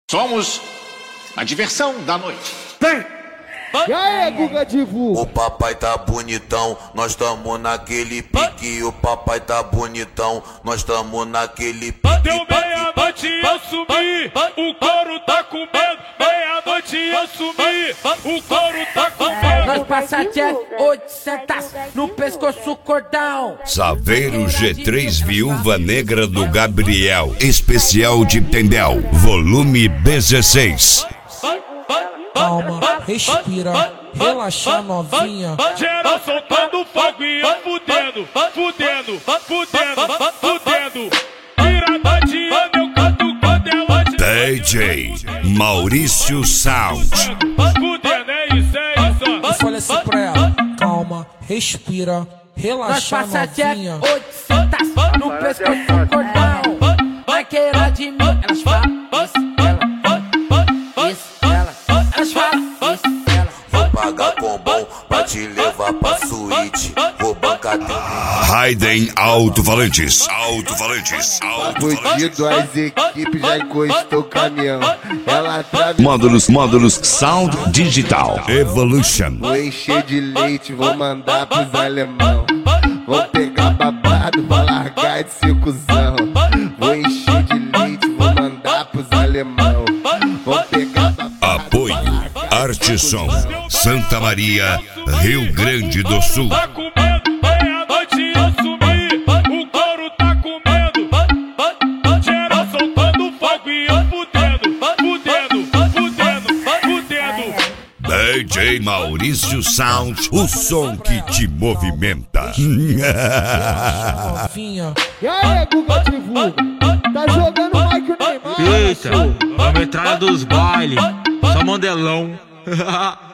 Somos a diversão da noite. Vem! E aí, Guga Divu? O papai tá bonitão, nós tamo naquele pique. O papai tá bonitão, nós tamo naquele pique. Deu meia-noite e eu sumi, o couro tá com medo. Meia-noite e eu sumi, o couro tá com medo. Nós passa Jack 800 no pescoço cordão. Saveiro G3 Viúva Negra do Gabriel, especial de Tendel, volume 16. Calma, respira, relaxa novinha. Geral soltando fogo e eu fudendo, fudendo, fudendo, fudendo. Virada de ano eu canto quando ela te... DJ Maurício Sound. Fudendo, é isso. Eu falei assim pra ela, calma, respira, Nós relaxa passa Jack novinha. 800 no pescoço cordão. Vai querer de mim, elas falam isso, elas falam isso. Vou pagar com bom pra te levar pra suíte. Vou bancar teu... Raiden Alto-Falantes. Alto-Falantes. Fudido, as equipes já encostou o caminhão. Ela atravessou. Módulos Sound Digital Evolution. Vou encher de leite, vou mandar pros alemão. Vou pegar babado, vou largar de ser cuzão. Vou encher de leite, vou mandar pros alemão. Vou pegar babado. Apoio Arteson Santa Maria, Rio Grande do Sul. Tá com medo, meia-noite e eu sumi, o couro tá com medo. Geral soltando fogo e eu fudendo, fudendo, fudendo, fudendo. DJ Maurício Sound, o som que te movimenta. Novinha. E aí, Guga Divu? Tá jogando mais que o Neymar? Eita, a metralha dos bailes, só mandelão.